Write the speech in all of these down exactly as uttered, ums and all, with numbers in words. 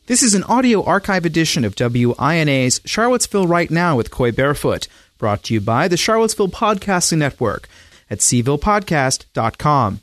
This is an audio archive edition of W I N A's Charlottesville Right Now with Coy Barefoot, brought to you by the Charlottesville Podcasting Network at c ville podcast dot com.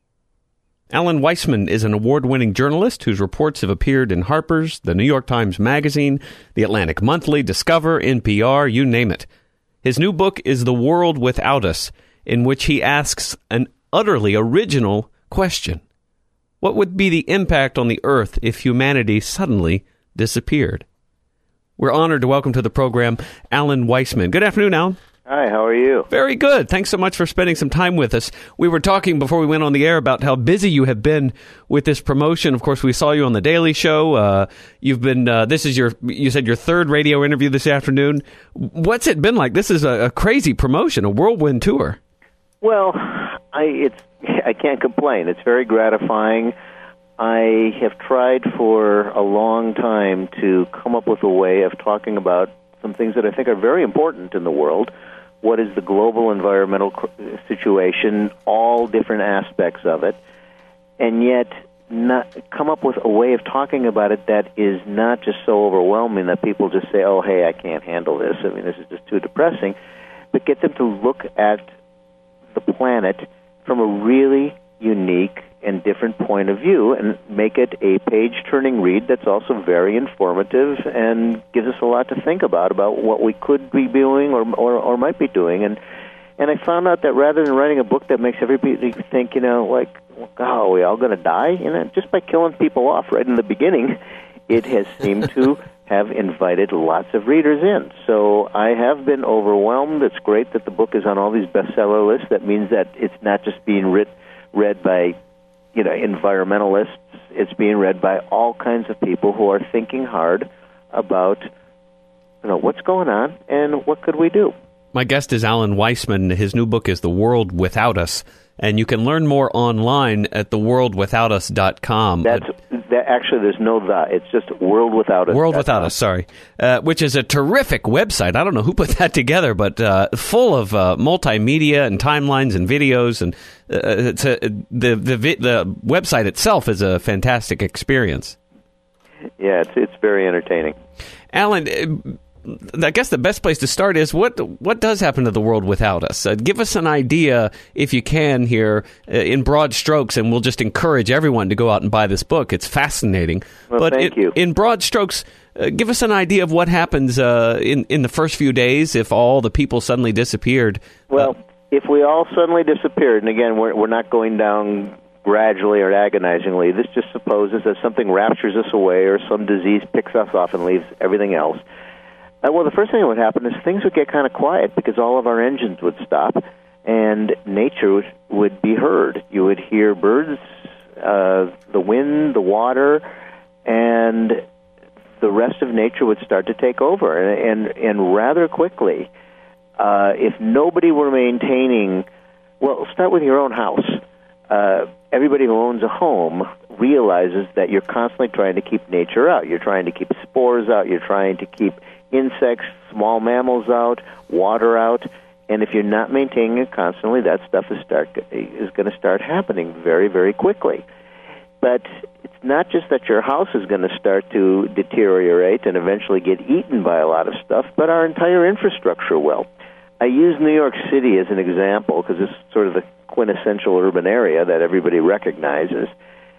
Alan Weisman is an award-winning journalist whose reports have appeared in Harper's, the New York Times Magazine, the Atlantic Monthly, Discover, N P R, you name it. His new book is The World Without Us, in which he asks an utterly original question. What would be the impact on the Earth if humanity suddenly disappeared? We're honored to welcome to the program Alan Weisman. Good afternoon, Alan. Hi, how are you? Very good. Thanks so much for spending some time with us. We were talking before we went on the air about how busy you have been with this promotion. Of course, we saw you on The Daily Show. Uh, you've been, uh, this is your, you said your third radio interview this afternoon. What's it been like? This is a, a crazy promotion, a whirlwind tour. Well, I, it's, I can't complain. It's very gratifying. I have tried for a long time to come up with a way of talking about some things that I think are very important in the world. What is the global environmental situation, all different aspects of it, and yet not come up with a way of talking about it that is not just so overwhelming that people just say, oh, hey, I can't handle this. I mean, this is just too depressing. But get them to look at the planet from a really unique and different point of view and make it a page-turning read that's also very informative and gives us a lot to think about, about what we could be doing or or, or might be doing. And and I found out that rather than writing a book that makes everybody think, you know, like, oh, are we all going to die? You know, just by killing people off right in the beginning, it has seemed to have invited lots of readers in. So I have been overwhelmed. It's great that the book is on all these bestseller lists. That means that it's not just being writ, read by, you know, environmentalists. It's being read by all kinds of people who are thinking hard about, you know, what's going on and what could we do. My guest is Alan Weisman. His new book is The World Without Us, and you can learn more online at the world without us dot com. That's that, actually, there's no the. It's just World Without Us. World Without Us, sorry, uh, which is a terrific website. I don't know who put that together, but uh, full of uh, multimedia and timelines and videos, and uh, it's a, the the the website itself is a fantastic experience. Yeah, it's it's very entertaining. Alan, I guess the best place to start is what what does happen to the world without us? Uh, give us an idea, if you can, here uh, in broad strokes, and we'll just encourage everyone to go out and buy this book. It's fascinating. Well, but thank it, you. In broad strokes, uh, give us an idea of what happens uh, in, in the first few days if all the people suddenly disappeared. Well, uh, if we all suddenly disappeared, and again, we're, we're not going down gradually or agonizingly, this just supposes that something raptures us away or some disease picks us off and leaves everything else. Uh, well, the first thing that would happen is things would get kind of quiet because all of our engines would stop and nature would, would be heard. You would hear birds, uh, the wind, the water, and the rest of nature would start to take over. And, and, and rather quickly, uh, if nobody were maintaining, well, start with your own house. Uh, everybody who owns a home realizes that you're constantly trying to keep nature out. You're trying to keep spores out. You're trying to keep insects, small mammals out, water out, and if you're not maintaining it constantly, that stuff is start is going to start happening very, very quickly. But it's not just that your house is going to start to deteriorate and eventually get eaten by a lot of stuff, but our entire infrastructure will. I use New York City as an example because it's sort of the quintessential urban area that everybody recognizes.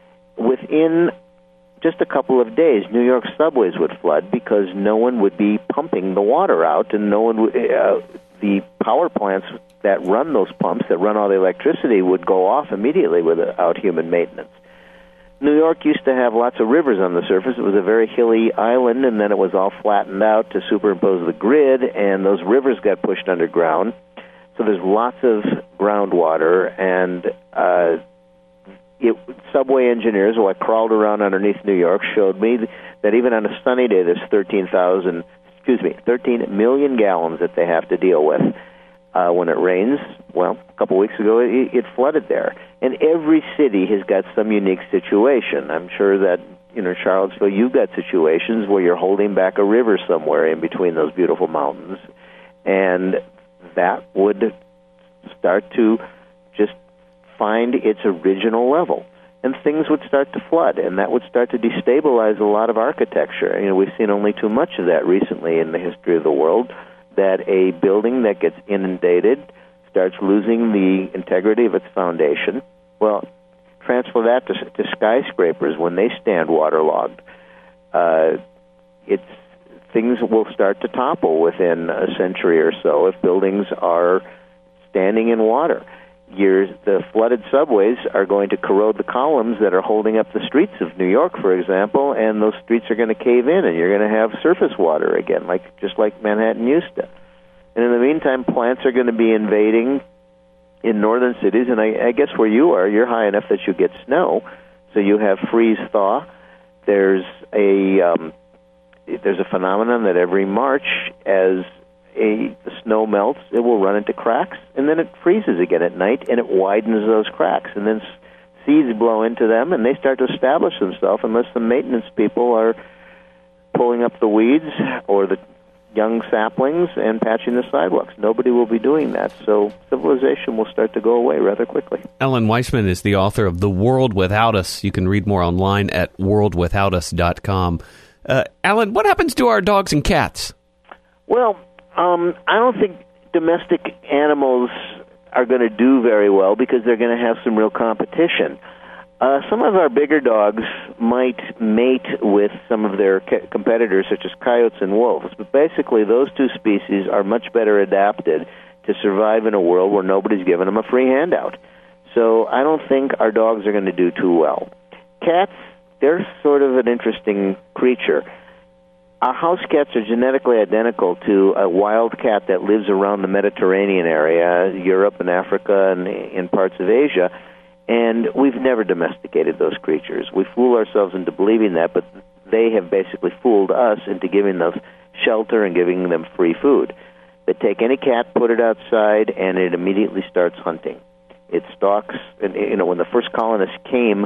Within just a couple of days, New York subways would flood because no one would be pumping the water out, and no one would, uh, the power plants that run those pumps, that run all the electricity, would go off immediately without human maintenance. New York used to have lots of rivers on the surface. It was a very hilly island, and then it was all flattened out to superimpose the grid, and those rivers got pushed underground. So there's lots of groundwater, and uh, It, subway engineers, who I crawled around underneath New York, showed me that even on a sunny day, there's thirteen thousand, excuse me, thirteen million gallons that they have to deal with. Uh, when it rains, well, a couple weeks ago, it, it flooded there. And every city has got some unique situation. I'm sure that, you know, Charlottesville, you've got situations where you're holding back a river somewhere in between those beautiful mountains, and that would start to just find its original level. and things would start to flood, and that would start to destabilize a lot of architecture. You know, we've seen only too much of that recently in the history of the world, that a building that gets inundated starts losing the integrity of its foundation. Well, transfer that to, to skyscrapers when they stand waterlogged. Uh, it's things will start to topple within a century or so if buildings are standing in water. Years, the flooded subways are going to corrode the columns that are holding up the streets of New York, for example, and those streets are going to cave in, and you're going to have surface water again, like just like Manhattan used to. And in the meantime, plants are going to be invading in northern cities, and I, I guess where you are, you're high enough that you get snow, so you have freeze-thaw. There's a um, there's a phenomenon that every March, as a, the snow melts, it will run into cracks, and then it freezes again at night, and it widens those cracks, and then seeds blow into them, and they start to establish themselves unless the maintenance people are pulling up the weeds or the young saplings and patching the sidewalks. Nobody will be doing that, so civilization will start to go away rather quickly. Alan Weisman is the author of The World Without Us. You can read more online at world without us dot com. Uh, Alan, what happens to our dogs and cats? Well, um, I don't think domestic animals are going to do very well because they're going to have some real competition. Uh, some of our bigger dogs might mate with some of their ca- competitors, such as coyotes and wolves, but basically those two species are much better adapted to survive in a world where nobody's giving them a free handout. So I don't think our dogs are going to do too well. Cats, they're sort of an interesting creature. Our house cats are genetically identical to a wild cat that lives around the Mediterranean area, Europe and Africa and in parts of Asia, and we've never domesticated those creatures. We fool ourselves into believing that, but they have basically fooled us into giving them shelter and giving them free food. They take any cat, put it outside, and it immediately starts hunting. It stalks, and you know, when the first colonists came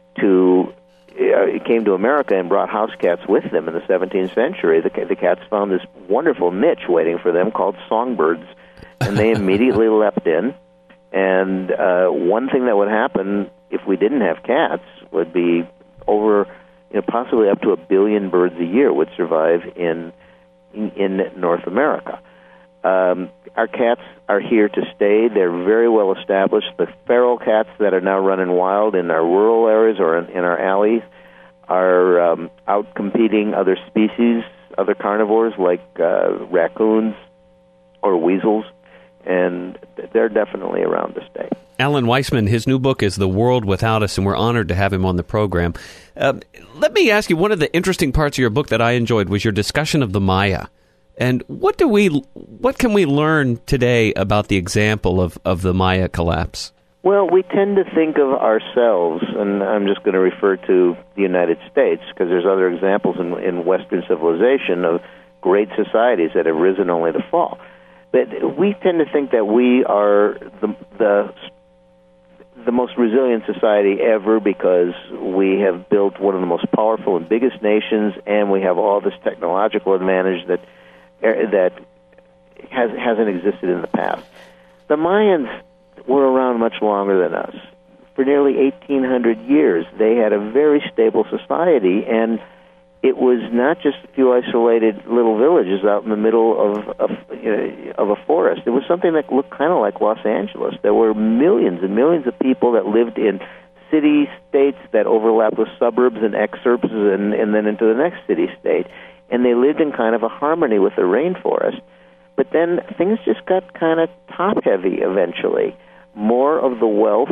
to uh, came to America and brought house cats with them in the seventeenth century, the, the cats found this wonderful niche waiting for them called songbirds, and they immediately leapt in. And uh, one thing that would happen if we didn't have cats would be over, you know, possibly up to a billion birds a year would survive in in, in North America. Um, our cats are here to stay. They're very well established. The feral cats that are now running wild in our rural areas or in, in our alleys are um, out competing other species, other carnivores like uh, raccoons or weasels. And they're definitely around to stay. Alan Weisman, his new book is The World Without Us, and we're honored to have him on the program. Uh, let me ask you, one of the interesting parts of your book that I enjoyed was your discussion of the Maya. And what do we, what can we learn today about the example of, of the Maya collapse? Well, we tend to think of ourselves, and I'm just going to refer to the United States, because there's other examples in, in Western civilization of great societies that have risen only to fall. But we tend to think that we are the, the the most resilient society ever because we have built one of the most powerful and biggest nations, and we have all this technological advantage that that has, hasn't existed in the past. The Mayans were around much longer than us. For nearly eighteen hundred years, they had a very stable society, and it was not just a few isolated little villages out in the middle of of, you know, of a forest. It was something that looked kind of like Los Angeles. There were millions and millions of people that lived in city-states that overlapped with suburbs and exurbs and, and then into the next city-state. And they lived in kind of a harmony with the rainforest. But then things just got kind of top-heavy eventually. More of the wealth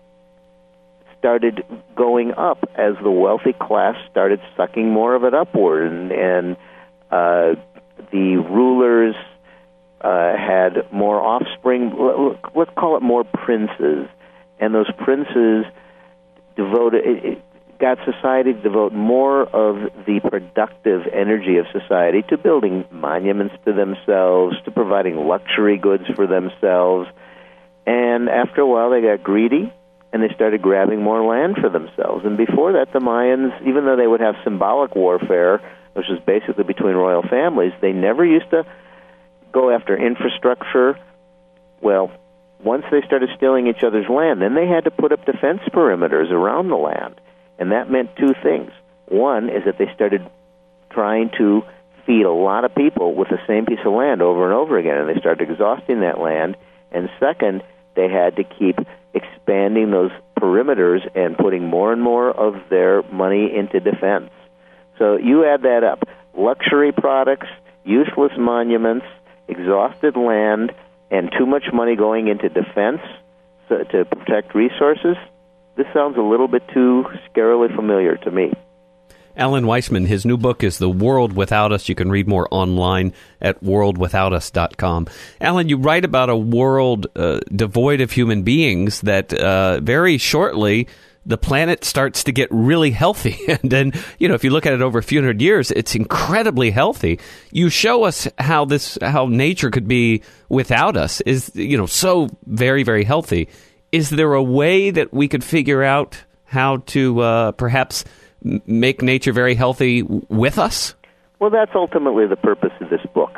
started going up as the wealthy class started sucking more of it upward, and, and uh, the rulers uh, had more offspring. Let's call it more princes, and those princes devoted it, got society to devote more of the productive energy of society to building monuments to themselves, to providing luxury goods for themselves, and after a while they got greedy. And they started grabbing more land for themselves. And before that, the Mayans, even though they would have symbolic warfare, which was basically between royal families, they never used to go after infrastructure. Well, once they started stealing each other's land, then they had to put up defense perimeters around the land. And that meant two things. One is that they started trying to feed a lot of people with the same piece of land over and over again, and they started exhausting that land. And second, they had to keep expanding those perimeters and putting more and more of their money into defense. So you add that up. Luxury products, useless monuments, exhausted land, and too much money going into defense to, to protect resources. This sounds a little bit too scarily familiar to me. Alan Weisman, his new book is The World Without Us. You can read more online at world without us dot com. Alan, you write about a world uh, devoid of human beings that uh, very shortly the planet starts to get really healthy. And then, you know, if you look at it over a few hundred years, it's incredibly healthy. You show us how this, how nature could be without us is, you know, so very, very healthy. Is there a way that we could figure out how to uh, perhaps make nature very healthy with us? Well, that's ultimately the purpose of this book.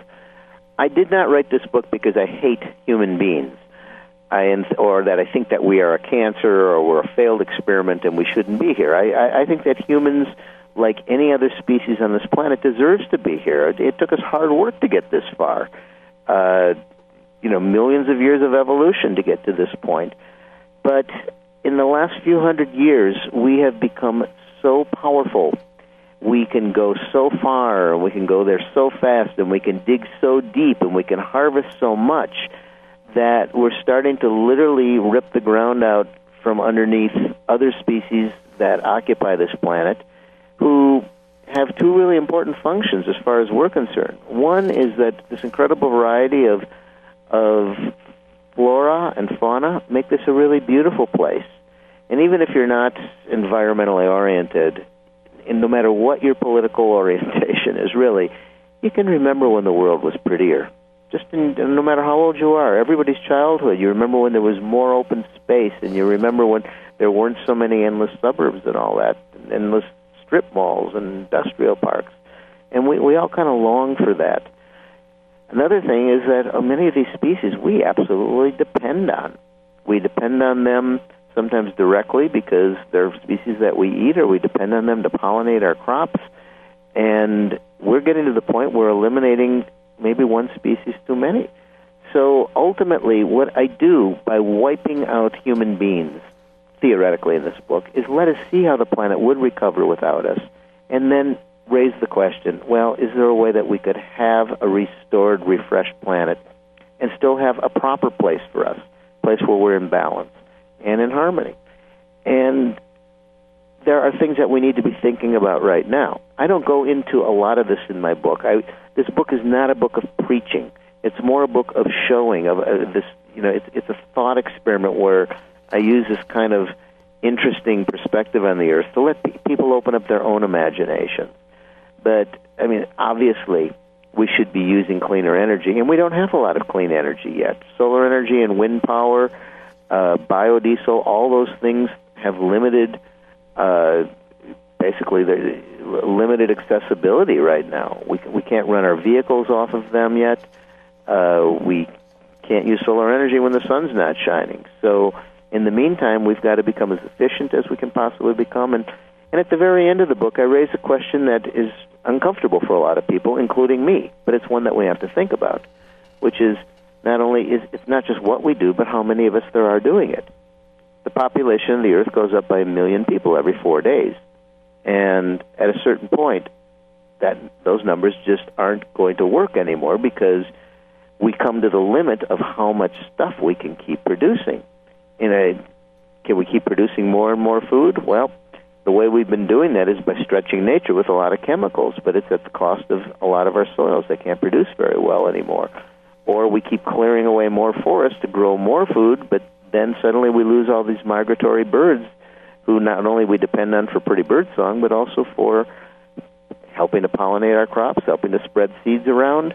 I did not write this book because I hate human beings, I, or that I think that we are a cancer or we're a failed experiment and we shouldn't be here. I, I, I think that humans, like any other species on this planet, deserves to be here. It, it took us hard work to get this far. Uh, you know, millions of years of evolution to get to this point. But in the last few hundred years, we have become so powerful. We can go so far, and we can go there so fast, and we can dig so deep, and we can harvest so much that we're starting to literally rip the ground out from underneath other species that occupy this planet who have two really important functions as far as we're concerned. One is that this incredible variety of of flora and fauna make this a really beautiful place. And even if you're not environmentally oriented, and no matter what your political orientation is, really, you can remember when the world was prettier. Just in, no matter how old you are, everybody's childhood, you remember when there was more open space, and you remember when there weren't so many endless suburbs and all that, endless strip malls and industrial parks. And we, we all kind of long for that. Another thing is that uh, many of these species we absolutely depend on. We depend on them sometimes directly because they're species that we eat, or we depend on them to pollinate our crops. And we're getting to the point where eliminating maybe one species too many. So ultimately, what I do by wiping out human beings, theoretically in this book, is let us see how the planet would recover without us, and then raise the question, well, is there a way that we could have a restored, refreshed planet and still have a proper place for us, a place where we're in balance and in harmony? And there are things that we need to be thinking about right now. I don't go into a lot of this in my book. I, this book is not a book of preaching. It's more a book of showing, of uh, this, you know, it's, it's a thought experiment where I use this kind of interesting perspective on the earth to let pe- people open up their own imagination. But, I mean, obviously, we should be using cleaner energy, and we don't have a lot of clean energy yet. Solar energy and wind power, uh, biodiesel, all those things have limited, uh, basically, the limited accessibility right now. We we can't run our vehicles off of them yet. Uh, we can't use solar energy when the sun's not shining. So, in the meantime, we've got to become as efficient as we can possibly become. And, and at the very end of the book, I raise a question that is uncomfortable for a lot of people, including me, but it's one that we have to think about, which is not only is it's not just what we do, but how many of us there are doing it. The population of the Earth goes up by a million people every four days, and at a certain point, that those numbers just aren't going to work anymore because we come to the limit of how much stuff we can keep producing. In a, can we keep producing more and more food? Well, the way we've been doing that is by stretching nature with a lot of chemicals, but it's at the cost of a lot of our soils. They can't produce very well anymore. Or we keep clearing away more forests to grow more food, but then suddenly we lose all these migratory birds who not only we depend on for pretty bird song, but also for helping to pollinate our crops, helping to spread seeds around.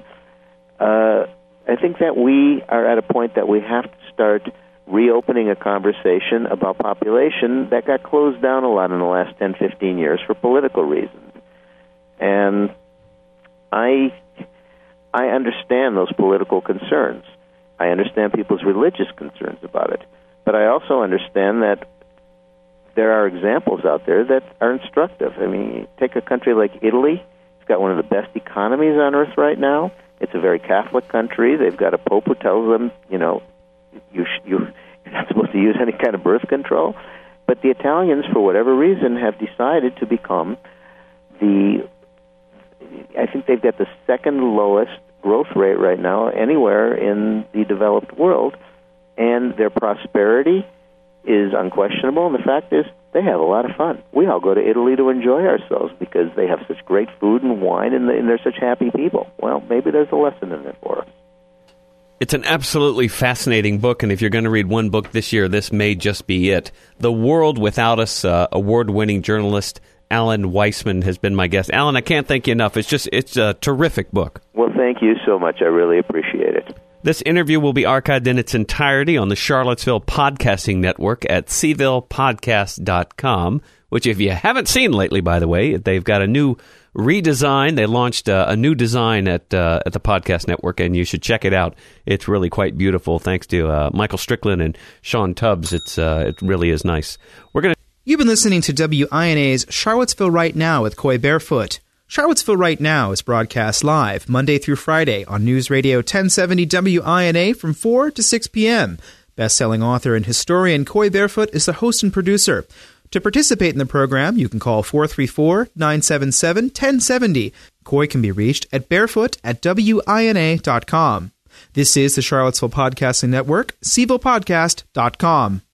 Uh, I think that we are at a point that we have to start reopening a conversation about population that got closed down a lot in the last ten, fifteen years for political reasons. And I I understand those political concerns. I understand people's religious concerns about it. But I also understand that there are examples out there that are instructive. I mean, take a country like Italy. It's got one of the best economies on earth right now. It's a very Catholic country. They've got a pope who tells them, you know, you sh- you, you're not supposed to use any kind of birth control. But the Italians, for whatever reason, have decided to become the, I think they've got the second lowest growth rate right now anywhere in the developed world. And their prosperity is unquestionable, and the fact is they have a lot of fun. We all go to Italy to enjoy ourselves because they have such great food and wine, and they're such happy people. Well, maybe there's a lesson in it for us. It's an absolutely fascinating book, and if you're going to read one book this year, this may just be it. The World Without Us, uh, award-winning journalist Alan Weisman has been my guest. Alan, I can't thank you enough. It's just it's a terrific book. Well, thank you so much. I really appreciate it. This interview will be archived in its entirety on the Charlottesville Podcasting Network at c ville podcast dot com, which if you haven't seen lately, by the way, they've got a new redesign. They launched uh, a new design at uh, at the Podcast Network, and you should check it out. It's really quite beautiful, thanks to uh, Michael Strickland and Sean Tubbs. It's uh, it really is nice. We're going to. You've been listening to W I N A's Charlottesville Right Now with Coy Barefoot. Charlottesville Right Now is broadcast live Monday through Friday on News Radio ten seventy W I N A from four to six p.m. Best-selling author and historian Coy Barefoot is the host and producer. To participate in the program, you can call four three four, nine seven seven, one zero seven zero. Coy can be reached at barefoot at W I N A dot com. This is the Charlottesville Podcasting Network, c ville podcast dot com.